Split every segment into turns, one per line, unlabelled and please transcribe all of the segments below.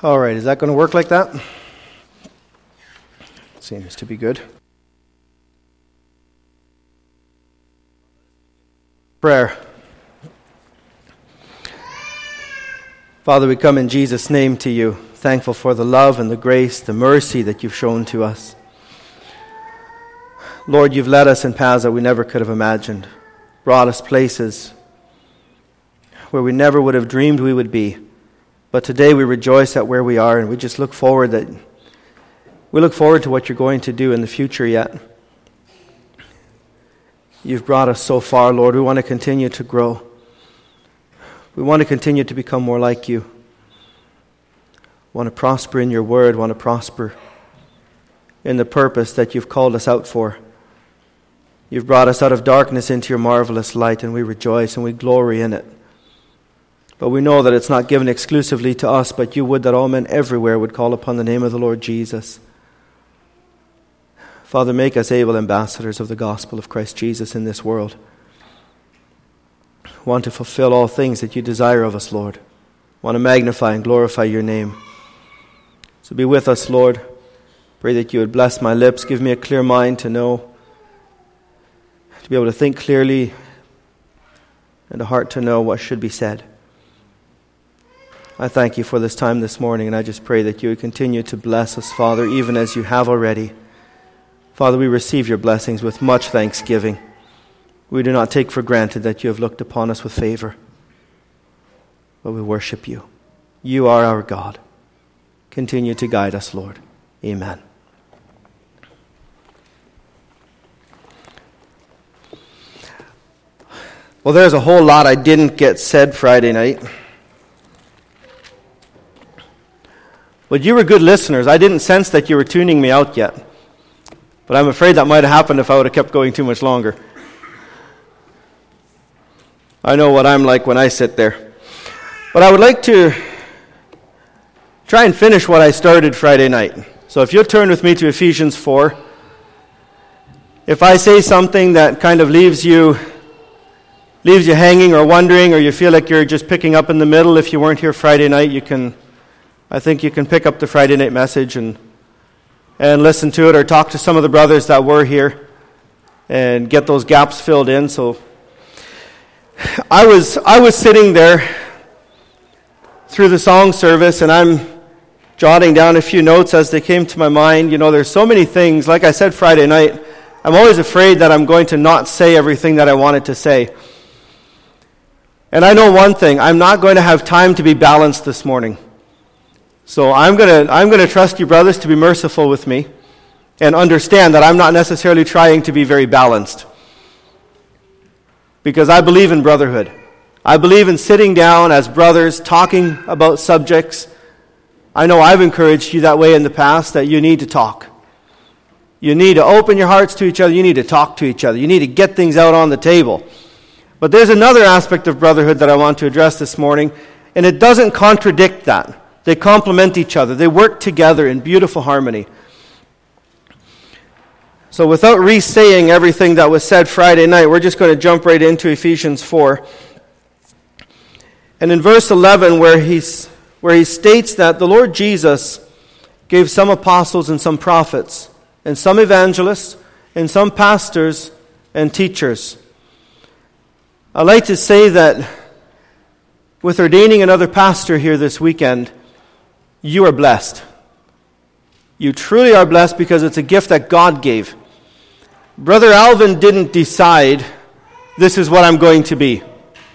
All right, is that going to work like that? Seems to be good. Prayer. Father, we come in Jesus' name to you, thankful for the love and the grace, the mercy that you've shown to us. Lord, you've led us in paths that we never could have imagined, brought us places where we never would have dreamed we would be. But today we rejoice at where we are, and we just look forward to what you're going to do in the future yet. You've brought us so far, Lord. We want to continue to grow. We want to continue to become more like you. We want to prosper in your word, want to prosper in the purpose that you've called us out for. You've brought us out of darkness into your marvelous light, and we rejoice and we glory in it. But we know that it's not given exclusively to us, but you would that all men everywhere would call upon the name of the Lord Jesus. Father, make us able ambassadors of the gospel of Christ Jesus in this world. Want to fulfill all things that you desire of us, Lord. Want to magnify and glorify your name. So be with us, Lord. Pray that you would bless my lips, give me a clear mind to know, to be able to think clearly, and a heart to know what should be said. I thank you for this time this morning, and I just pray that you would continue to bless us, Father, even as you have already. Father, we receive your blessings with much thanksgiving. We do not take for granted that you have looked upon us with favor, but we worship you. You are our God. Continue to guide us, Lord. Amen. Well, there's a whole lot I didn't get said Friday night. But you were good listeners. I didn't sense that you were tuning me out yet. But I'm afraid that might have happened if I would have kept going too much longer. I know what I'm like when I sit there. But I would like to try and finish what I started Friday night. So if you'll turn with me to Ephesians 4. If I say something that kind of leaves you hanging or wondering, or you feel like you're just picking up in the middle, if you weren't here Friday night, I think you can pick up the Friday night message and listen to it, or talk to some of the brothers that were here and get those gaps filled in. So I was sitting there through the song service, and I'm jotting down a few notes as they came to my mind. You know, there's so many things. Like I said Friday night, I'm always afraid that I'm going to not say everything that I wanted to say. And I know one thing, I'm not going to have time to be balanced this morning. So I'm going to trust you, brothers, to be merciful with me and understand that I'm not necessarily trying to be very balanced. Because I believe in brotherhood. I believe in sitting down as brothers, talking about subjects. I know I've encouraged you that way in the past, that you need to talk. You need to open your hearts to each other. You need to talk to each other. You need to get things out on the table. But there's another aspect of brotherhood that I want to address this morning, and it doesn't contradict that. They complement each other. They work together in beautiful harmony. So without re-saying everything that was said Friday night, we're just going to jump right into Ephesians 4. And in verse 11, where he states that the Lord Jesus gave some apostles and some prophets, and some evangelists, and some pastors and teachers. I'd like to say that with ordaining another pastor here this weekend, you are blessed. You truly are blessed because it's a gift that God gave. Brother Alvin didn't decide, this is what I'm going to be.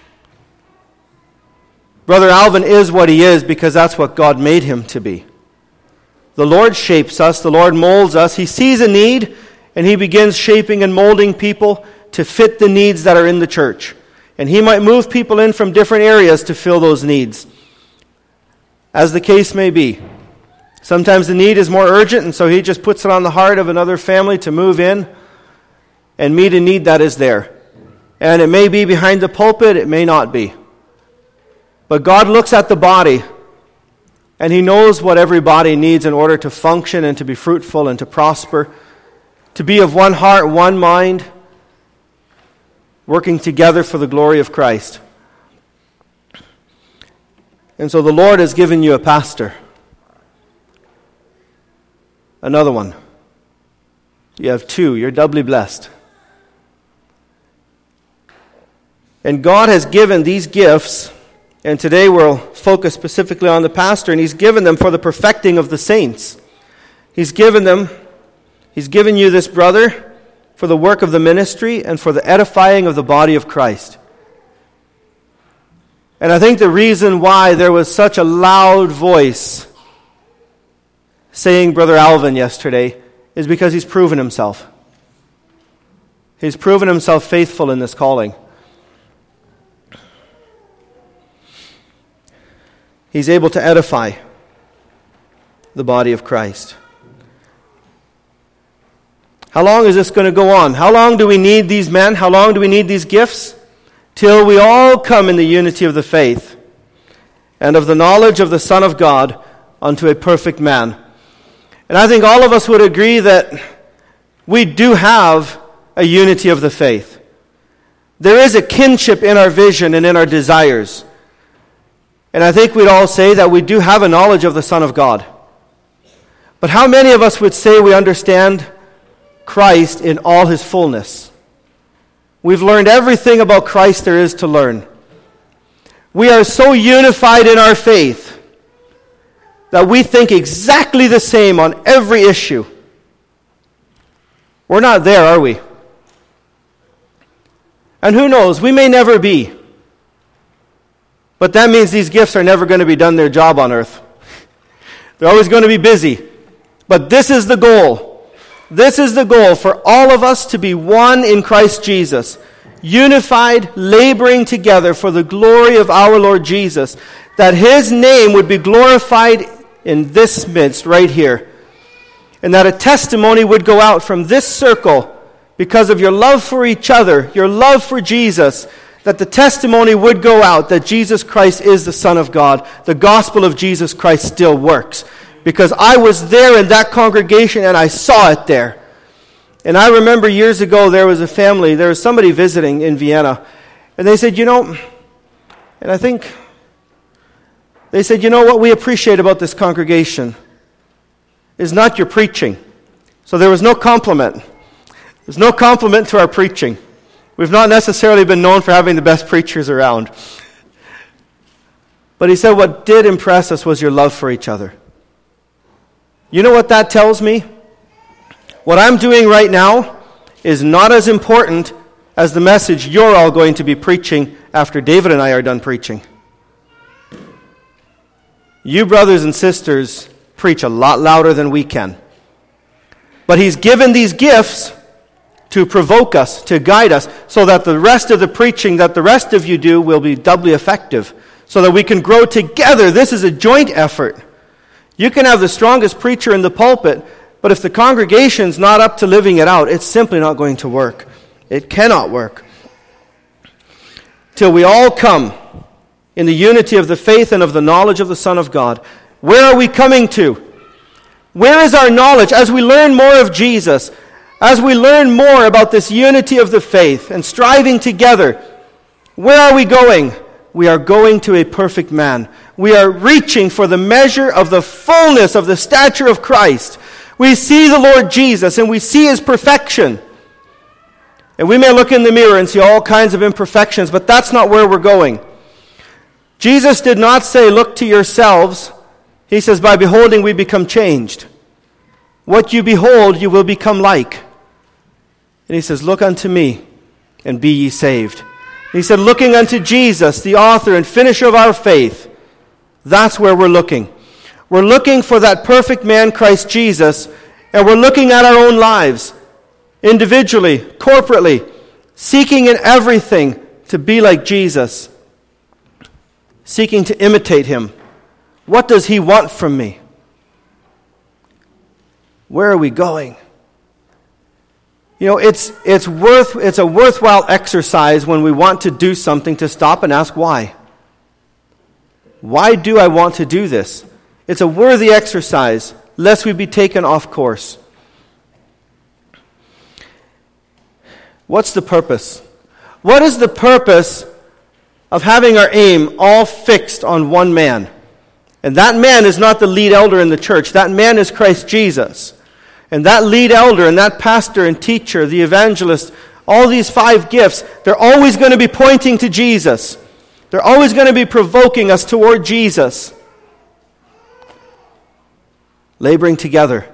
Brother Alvin is what he is because that's what God made him to be. The Lord shapes us, the Lord molds us. He sees a need, and he begins shaping and molding people to fit the needs that are in the church. And he might move people in from different areas to fill those needs, as the case may be. Sometimes the need is more urgent, and so he just puts it on the heart of another family to move in and meet a need that is there. And it may be behind the pulpit, it may not be. But God looks at the body, and he knows what every body needs in order to function and to be fruitful and to prosper, to be of one heart, one mind, working together for the glory of Christ. And so the Lord has given you a pastor. another one. You have two. You're doubly blessed. And God has given these gifts, and today we'll focus specifically on the pastor, and He's given them for the perfecting of the saints. He's given you this brother for the work of the ministry and for the edifying of the body of Christ. And I think the reason why there was such a loud voice saying Brother Alvin yesterday is because he's proven himself. He's proven himself faithful in this calling. He's able to edify the body of Christ. How long is this going to go on? How long do we need these men? How long do we need these gifts? Till we all come in the unity of the faith and of the knowledge of the Son of God unto a perfect man. And I think all of us would agree that we do have a unity of the faith. There is a kinship in our vision and in our desires. And I think we'd all say that we do have a knowledge of the Son of God. But how many of us would say we understand Christ in all His fullness? We've learned everything about Christ there is to learn. We are so unified in our faith that we think exactly the same on every issue. We're not there, are we? And who knows, we may never be. But that means these gifts are never going to be done their job on earth. They're always going to be busy. But this is the goal. This is the goal for all of us to be one in Christ Jesus, unified, laboring together for the glory of our Lord Jesus, that His name would be glorified in this midst right here, and that a testimony would go out from this circle because of your love for each other, your love for Jesus, that the testimony would go out that Jesus Christ is the Son of God. The gospel of Jesus Christ still works. Because I was there in that congregation and I saw it there. And I remember years ago there was somebody visiting in Vienna. And they said, what we appreciate about this congregation is not your preaching. So there was no compliment. There's no compliment to our preaching. We've not necessarily been known for having the best preachers around. But he said what did impress us was your love for each other. You know what that tells me? What I'm doing right now is not as important as the message you're all going to be preaching after David and I are done preaching. You brothers and sisters preach a lot louder than we can. But He's given these gifts to provoke us, to guide us, so that the rest of the preaching that the rest of you do will be doubly effective, so that we can grow together. This is a joint effort. You can have the strongest preacher in the pulpit, but if the congregation's not up to living it out, it's simply not going to work. It cannot work. Till we all come in the unity of the faith and of the knowledge of the Son of God. Where are we coming to? Where is our knowledge? As we learn more of Jesus, as we learn more about this unity of the faith and striving together, where are we going? We are going to a perfect man. We are reaching for the measure of the fullness of the stature of Christ. We see the Lord Jesus and we see His perfection. And we may look in the mirror and see all kinds of imperfections, but that's not where we're going. Jesus did not say, look to yourselves. He says, by beholding we become changed. What you behold, you will become like. And He says, look unto me and be ye saved. He said, looking unto Jesus, the author and finisher of our faith, that's where we're looking. We're looking for that perfect man, Christ Jesus, and we're looking at our own lives, individually, corporately, seeking in everything to be like Jesus, seeking to imitate Him. What does He want from me? Where are we going? It's a worthwhile exercise when we want to do something to stop and ask why. Why do I want to do this? It's a worthy exercise, lest we be taken off course. What's the purpose? What is the purpose of having our aim all fixed on one man? And that man is not the lead elder in the church. That man is Christ Jesus. And that lead elder and that pastor and teacher, the evangelist, all these 5 gifts, they're always going to be pointing to Jesus. They're always going to be provoking us toward Jesus. Laboring together.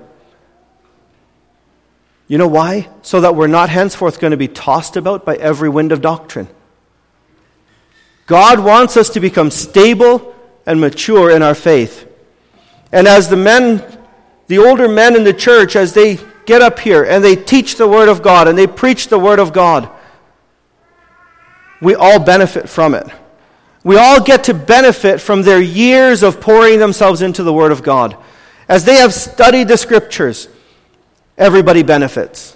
You know why? So that we're not henceforth going to be tossed about by every wind of doctrine. God wants us to become stable and mature in our faith. And as the older men in the church, as they get up here and they teach the Word of God and they preach the Word of God, we all benefit from it. We all get to benefit from their years of pouring themselves into the Word of God. As they have studied the Scriptures, everybody benefits.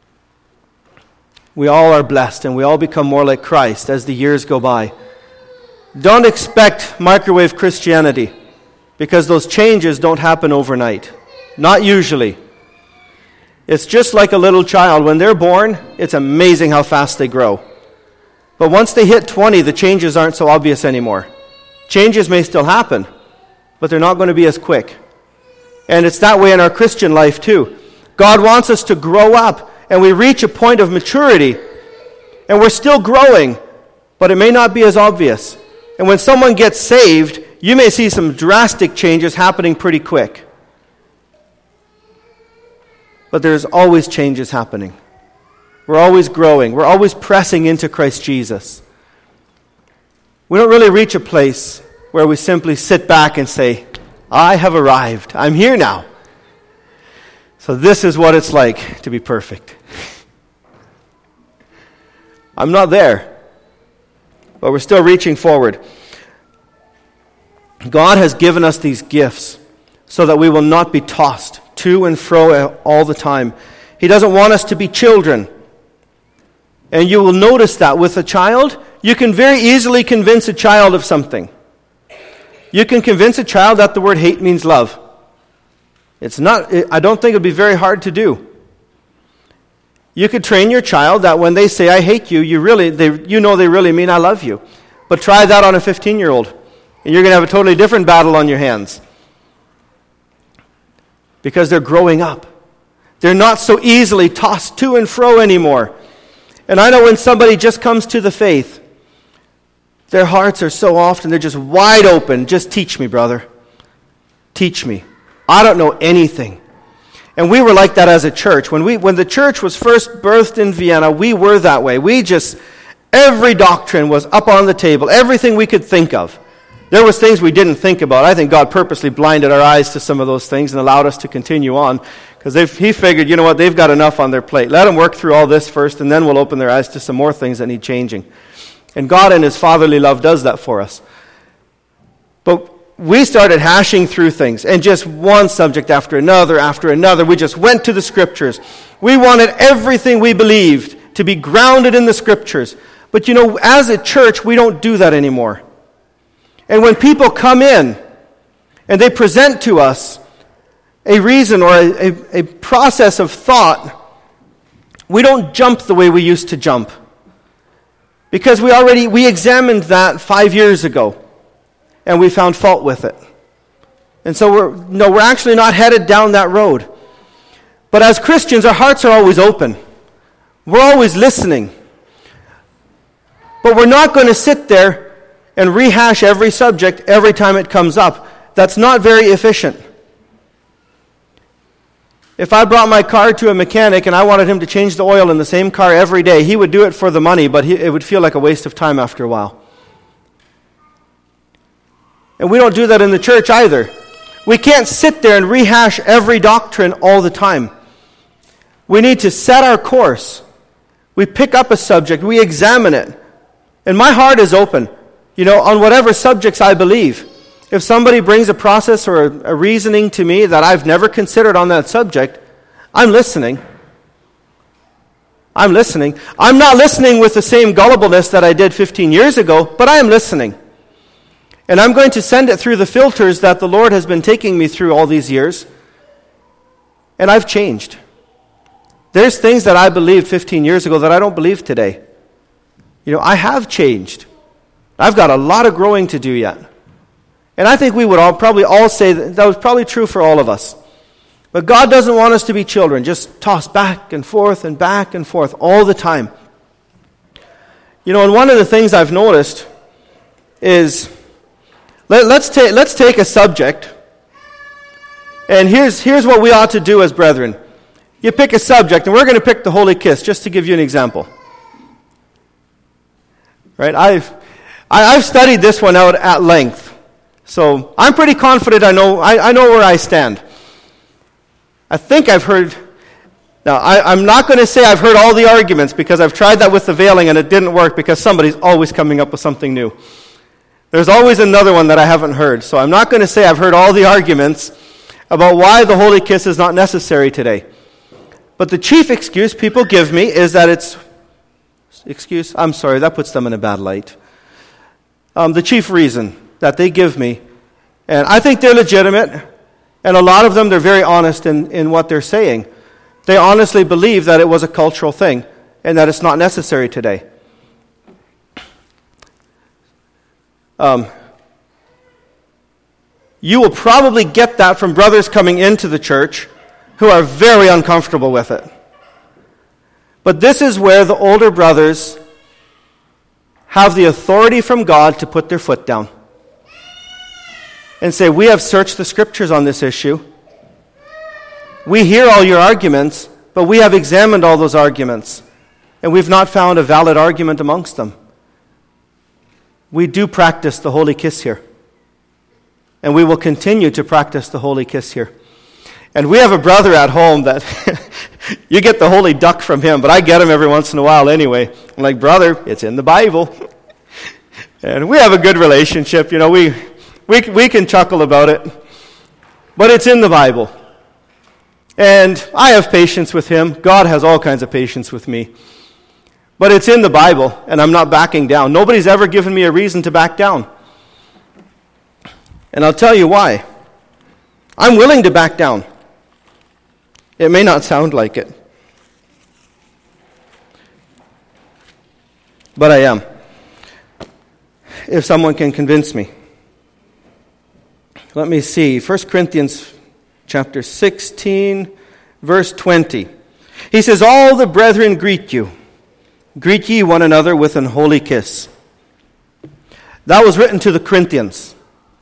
We all are blessed and we all become more like Christ as the years go by. Don't expect microwave Christianity, because those changes don't happen overnight. Not usually. It's just like a little child. When they're born, it's amazing how fast they grow. But once they hit 20, the changes aren't so obvious anymore. Changes may still happen, but they're not going to be as quick. And it's that way in our Christian life too. God wants us to grow up, and we reach a point of maturity, and we're still growing, but it may not be as obvious. And when someone gets saved, you may see some drastic changes happening pretty quick. But there's always changes happening. We're always growing. We're always pressing into Christ Jesus. We don't really reach a place where we simply sit back and say, I have arrived. I'm here now. So this is what it's like to be perfect. I'm not there. But we're still reaching forward. God has given us these gifts so that we will not be tossed to and fro all the time. He doesn't want us to be children. And you will notice that with a child, you can very easily convince a child of something. You can convince a child that the word hate means love. I don't think it would be very hard to do. You could train your child that when they say, I hate you, you know they really mean I love you. But try that on a 15-year-old, and you're going to have a totally different battle on your hands. Because they're growing up. They're not so easily tossed to and fro anymore. And I know when somebody just comes to the faith, their hearts are so often, they're just wide open. Just teach me, brother. Teach me. I don't know anything. And we were like that as a church. When the church was first birthed in Vienna, we were that way. Every doctrine was up on the table, everything we could think of. There was things we didn't think about. I think God purposely blinded our eyes to some of those things and allowed us to continue on, because He figured, you know what, they've got enough on their plate. Let them work through all this first, and then we'll open their eyes to some more things that need changing. And God in His fatherly love does that for us. But we started hashing through things, and just one subject after another. We just went to the Scriptures. We wanted everything we believed to be grounded in the Scriptures. But you know, as a church, we don't do that anymore. And when people come in and they present to us a reason or a process of thought, we don't jump the way we used to jump. Because we examined that 5 years ago. And we found fault with it. And so we're actually not headed down that road. But as Christians, our hearts are always open. We're always listening. But we're not going to sit there and rehash every subject every time it comes up. That's not very efficient. If I brought my car to a mechanic and I wanted him to change the oil in the same car every day, he would do it for the money, but it would feel like a waste of time after a while. And we don't do that in the church either. We can't sit there and rehash every doctrine all the time. We need to set our course. We pick up a subject, we examine it. And my heart is open, on whatever subjects I believe. If somebody brings a process or a reasoning to me that I've never considered on that subject, I'm listening. I'm not listening with the same gullibleness that I did 15 years ago, but I am listening. And I'm going to send it through the filters that the Lord has been taking me through all these years. And I've changed. There's things that I believed 15 years ago that I don't believe today. I have changed. I've got a lot of growing to do yet. And I think we would probably all say that was probably true for all of us. But God doesn't want us to be children, just tossed back and forth all the time. And one of the things I've noticed is, let's take a subject, and here's what we ought to do as brethren. You pick a subject, and we're going to pick the Holy Kiss, just to give you an example. Right? I've studied this one out at length, so I'm pretty confident I know where I stand. I think I've heard. Now, I'm not going to say I've heard all the arguments, because I've tried that with the veiling and it didn't work, because somebody's always coming up with something new. There's always another one that I haven't heard. So I'm not going to say I've heard all the arguments about why the Holy Kiss is not necessary today. But the chief excuse people give me is that that puts them in a bad light. The chief reason that they give me, and I think they're legitimate, and a lot of them, they're very honest in what they're saying. They honestly believe that it was a cultural thing and that it's not necessary today. You will probably get that from brothers coming into the church who are very uncomfortable with it. But this is where the older brothers have the authority from God to put their foot down and say, we have searched the scriptures on this issue. We hear all your arguments, but we have examined all those arguments, and we've not found a valid argument amongst them. We do practice the Holy Kiss here, and we will continue to practice the Holy Kiss here. And we have a brother at home that you get the holy duck from him, but I get him every once in a while anyway. I'm like, brother, it's in the Bible. And we have a good relationship. We can chuckle about it, but it's in the Bible. And I have patience with him. God has all kinds of patience with me. But it's in the Bible, and I'm not backing down. Nobody's ever given me a reason to back down. And I'll tell you why. I'm willing to back down. It may not sound like it, but I am. If someone can convince me. Let me see. 1 Corinthians chapter 16, verse 20. He says, all the brethren greet you. Greet ye one another with an holy kiss. That was written to the Corinthians.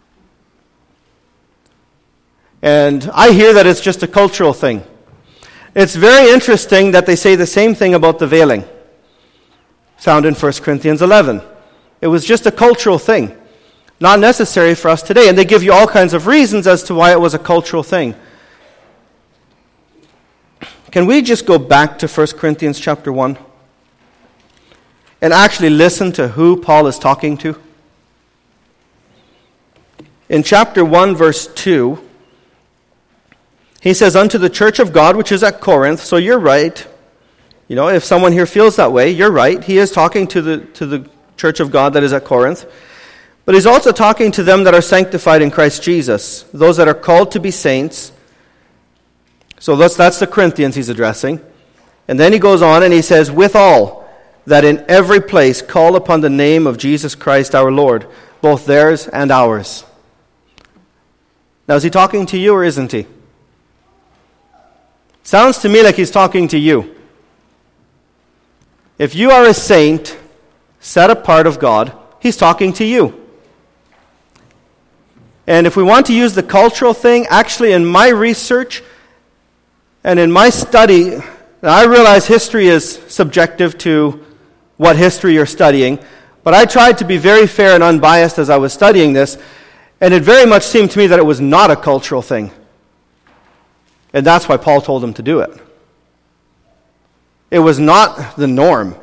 And I hear that it's just a cultural thing. It's very interesting that they say the same thing about the veiling, found in 1 Corinthians 11. It was just a cultural thing, not necessary for us today. And they give you all kinds of reasons as to why it was a cultural thing. Can we just go back to 1 Corinthians chapter 1 and actually listen to who Paul is talking to? In chapter 1, verse 2, he says, unto the church of God, which is at Corinth. So you're right. If someone here feels that way, you're right. He is talking to the church of God that is at Corinth. But he's also talking to them that are sanctified in Christ Jesus, those that are called to be saints. So that's the Corinthians he's addressing. And then he goes on and he says, withal, that in every place call upon the name of Jesus Christ our Lord, both theirs and ours. Now, is he talking to you or isn't he? Sounds to me like he's talking to you. If you are a saint, set apart of God, he's talking to you. And if we want to use the cultural thing, actually in my research and in my study, now I realize history is subjective to what history you're studying, but I tried to be very fair and unbiased as I was studying this, and it very much seemed to me that it was not a cultural thing. And that's why Paul told them to do it. It was not the norm.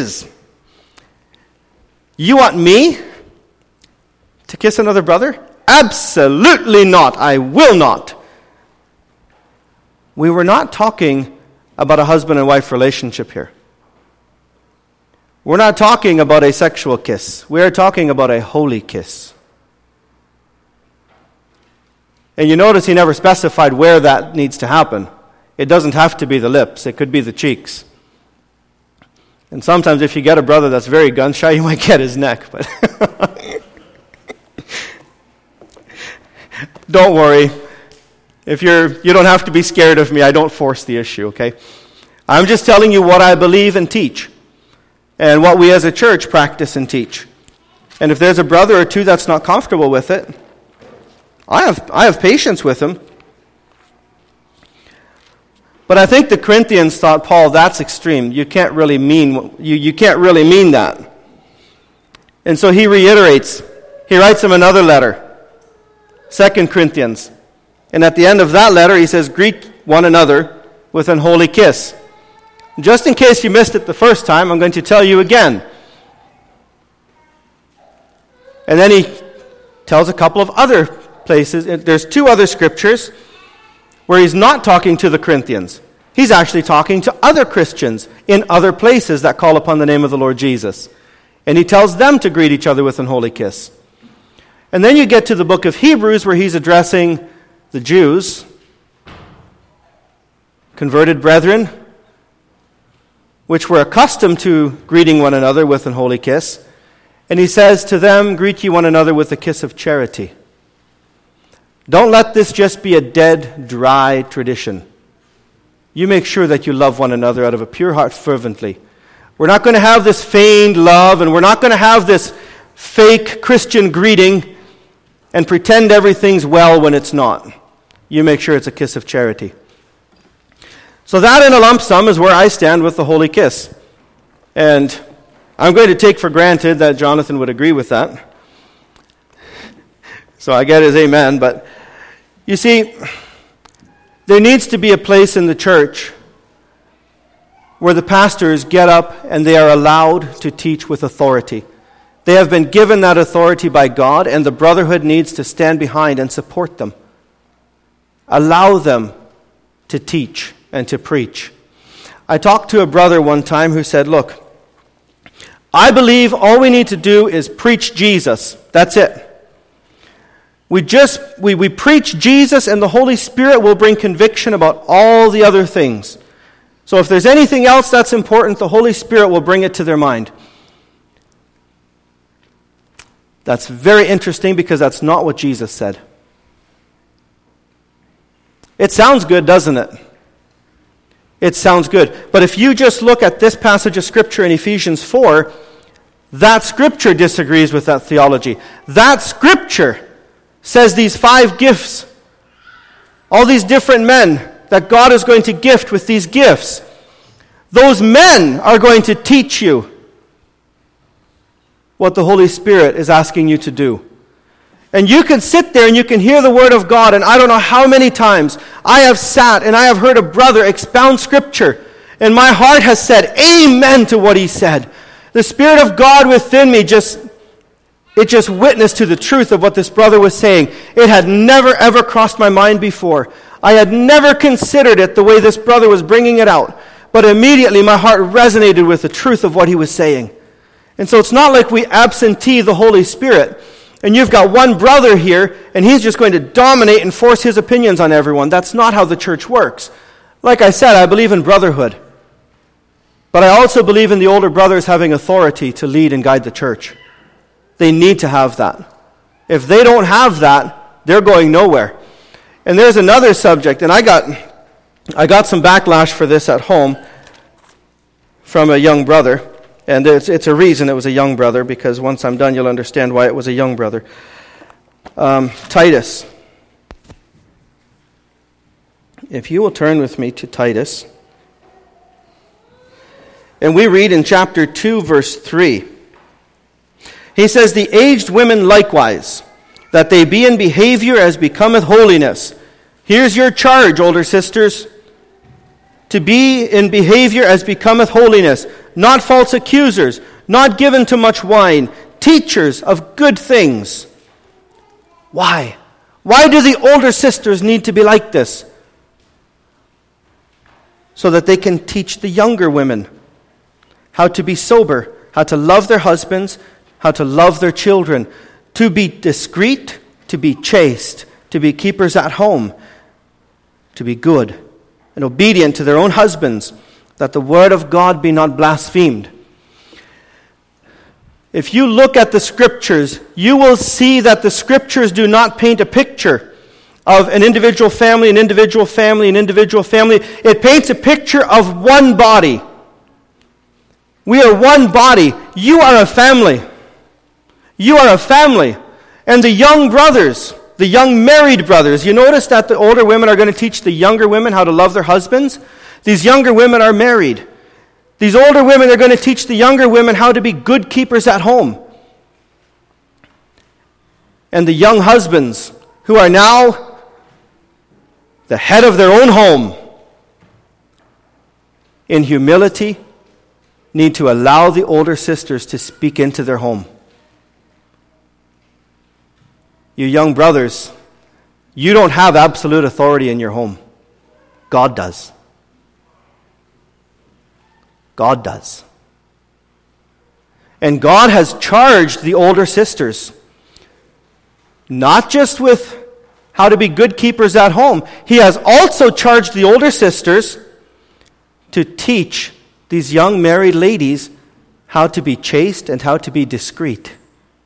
You want me to kiss another brother? Absolutely not. I will not. We were not talking about a husband and wife relationship here. We're not talking about a sexual kiss. We are talking about a holy kiss. And you notice he never specified where that needs to happen. It doesn't have to be the lips. It could be the cheeks. And sometimes if you get a brother that's very gun-shy, you might get his neck. But don't worry. You don't have to be scared of me. I don't force the issue, okay? I'm just telling you what I believe and teach, and what we as a church practice and teach. And if there's a brother or two that's not comfortable with it, I have patience with him. But I think the Corinthians thought, Paul, that's extreme. You can't really mean you can't really mean that. And so he reiterates. He writes them another letter, 2 Corinthians. And at the end of that letter, he says, greet one another with an holy kiss. Just in case you missed it the first time, I'm going to tell you again. And then he tells a couple of other places. There's 2 other scriptures where he's not talking to the Corinthians. He's actually talking to other Christians in other places that call upon the name of the Lord Jesus. And he tells them to greet each other with an holy kiss. And then you get to the book of Hebrews where he's addressing the Jews, converted brethren, which were accustomed to greeting one another with an holy kiss. And he says to them, greet ye one another with a kiss of charity. Don't let this just be a dead, dry tradition. You make sure that you love one another out of a pure heart fervently. We're not going to have this feigned love, and we're not going to have this fake Christian greeting and pretend everything's well when it's not. You make sure it's a kiss of charity. So that in a lump sum is where I stand with the holy kiss. And I'm going to take for granted that Jonathan would agree with that. So I get his amen. But you see, there needs to be a place in the church where the pastors get up and they are allowed to teach with authority. They have been given that authority by God, and the brotherhood needs to stand behind and support them. Allow them to teach and to preach. I talked to a brother one time who said, look, I believe all we need to do is preach Jesus. That's it. We preach Jesus, and the Holy Spirit will bring conviction about all the other things. So if there's anything else that's important, the Holy Spirit will bring it to their mind. That's very interesting because that's not what Jesus said. It sounds good, doesn't it? It sounds good. But if you just look at this passage of Scripture in Ephesians 4, that Scripture disagrees with that theology. That Scripture says these 5 gifts, all these different men that God is going to gift with these gifts, those men are going to teach you what the Holy Spirit is asking you to do. And you can sit there and you can hear the Word of God, and I don't know how many times I have sat and I have heard a brother expound Scripture, and my heart has said amen to what he said. The Spirit of God within me just witnessed to the truth of what this brother was saying. It had never ever crossed my mind before. I had never considered it the way this brother was bringing it out. But immediately my heart resonated with the truth of what he was saying. And so it's not like we absentee the Holy Spirit, and you've got one brother here, and he's just going to dominate and force his opinions on everyone. That's not how the church works. Like I said, I believe in brotherhood. But I also believe in the older brothers having authority to lead and guide the church. They need to have that. If they don't have that, they're going nowhere. And there's another subject, and I got some backlash for this at home from a young brother. And it's a reason it was a young brother, because once I'm done, you'll understand why it was a young brother. Titus. If you will turn with me to Titus. And we read in chapter 2, verse 3. He says, the aged women likewise, that they be in behavior as becometh holiness. Here's your charge, older sisters. To be in behavior as becometh holiness, not false accusers, not given to much wine, teachers of good things. Why? Why do the older sisters need to be like this? So that they can teach the younger women how to be sober, how to love their husbands, how to love their children, to be discreet, to be chaste, to be keepers at home, to be good and obedient to their own husbands, that the word of God be not blasphemed. If you look at the Scriptures, you will see that the Scriptures do not paint a picture of an individual family, an individual family, an individual family. It paints a picture of one body. We are one body. You are a family. You are a family. And the young brothers, the young married brothers, you notice that the older women are going to teach the younger women how to love their husbands? These younger women are married. These older women are going to teach the younger women how to be good keepers at home. And the young husbands, who are now the head of their own home, in humility, need to allow the older sisters to speak into their home. You young brothers, you don't have absolute authority in your home. God does. God does. And God has charged the older sisters, not just with how to be good keepers at home. He has also charged the older sisters to teach these young married ladies how to be chaste and how to be discreet.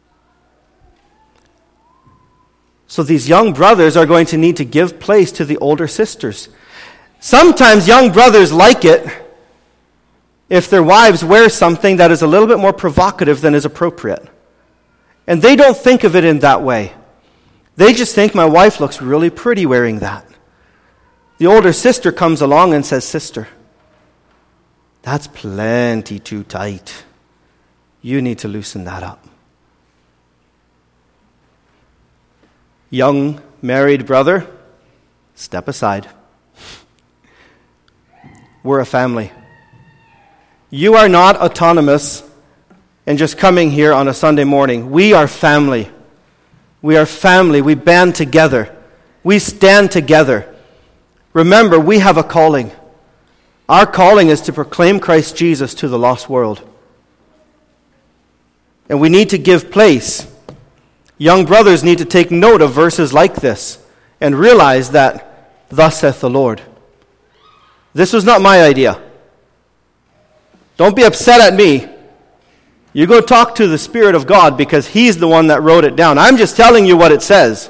So these young brothers are going to need to give place to the older sisters. Sometimes young brothers like it if their wives wear something that is a little bit more provocative than is appropriate. And they don't think of it in that way. They just think, my wife looks really pretty wearing that. The older sister comes along and says, sister, that's plenty too tight. You need to loosen that up. Young married brother, step aside. We're a family. You are not autonomous and just coming here on a Sunday morning. We are family. We are family. We band together. We stand together. Remember, we have a calling. Our calling is to proclaim Christ Jesus to the lost world. And we need to give place. Young brothers need to take note of verses like this and realize that, thus saith the Lord. This was not my idea. Don't be upset at me. You go talk to the Spirit of God because He's the one that wrote it down. I'm just telling you what it says.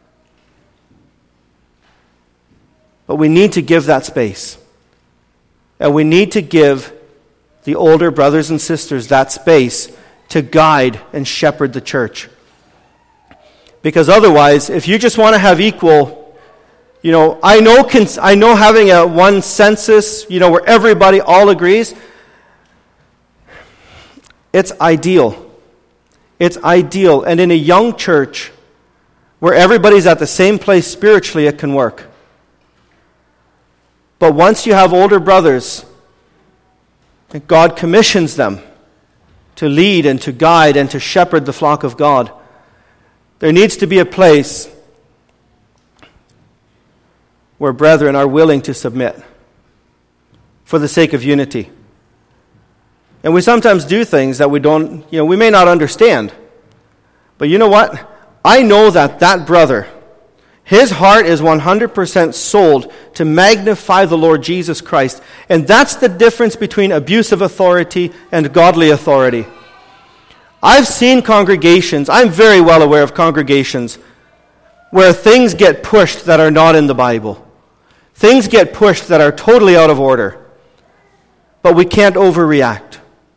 But we need to give that space. And we need to give the older brothers and sisters that space to guide and shepherd the church. Because otherwise, if you just want to have equal, I know having a one census, where everybody all agrees, it's ideal. It's ideal. And in a young church, where everybody's at the same place spiritually, it can work. But once you have older brothers, God commissions them to lead and to guide and to shepherd the flock of God. There needs to be a place where brethren are willing to submit for the sake of unity. And we sometimes do things that we may not understand. But you know what? I know that brother, his heart is 100% sold to magnify the Lord Jesus Christ. And that's the difference between abusive authority and godly authority. I've seen congregations, I'm very well aware of congregations, where things get pushed that are not in the Bible. Things get pushed that are totally out of order. But we can't overreact.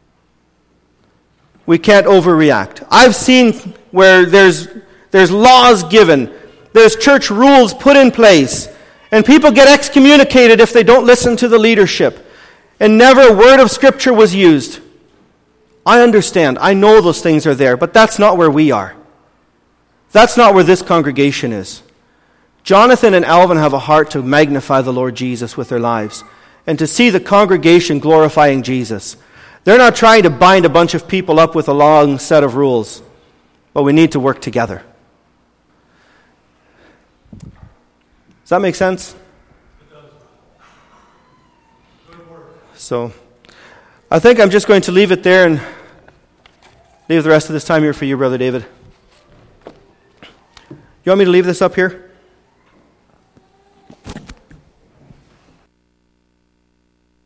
We can't overreact. I've seen where there's laws given, there's church rules put in place, and people get excommunicated if they don't listen to the leadership, and never a word of Scripture was used. I understand. I know those things are there, but that's not where we are. That's not where this congregation is. Jonathan and Alvin have a heart to magnify the Lord Jesus with their lives and to see the congregation glorifying Jesus. They're not trying to bind a bunch of people up with a long set of rules, but we need to work together. Does that make sense?
It does. Good work.
So, I think I'm just going to leave it there and leave the rest of this time here for you, Brother David. You want me to leave this up here?